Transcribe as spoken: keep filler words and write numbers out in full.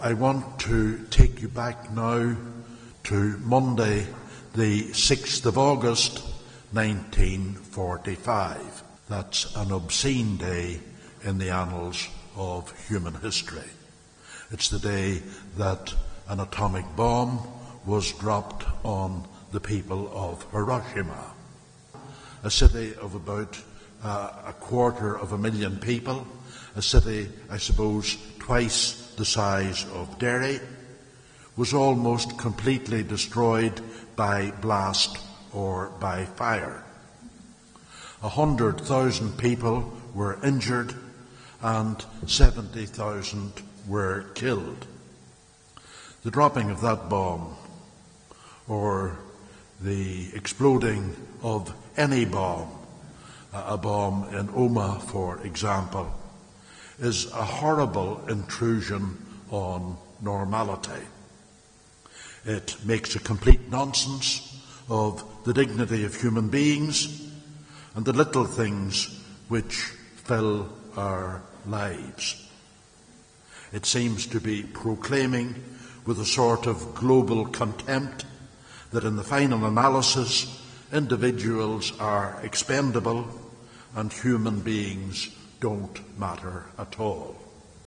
I want to take you back now to Monday, the sixth of August, nineteen forty-five. That's an obscene day in the annals of human history. It's the day that an atomic bomb was dropped on the people of Hiroshima, a city of about uh, a quarter of a million people, a city, I suppose, twice the size of Derry, was almost completely destroyed by blast or by fire. A hundred thousand people were injured and seventy thousand were killed. The dropping of that bomb, or the exploding of any bomb, a bomb in Omagh, for example, is a horrible intrusion on normality. It makes a complete nonsense of the dignity of human beings and the little things which fill our lives. It seems to be proclaiming with a sort of global contempt that in the final analysis, individuals are expendable and human beings don't matter at all.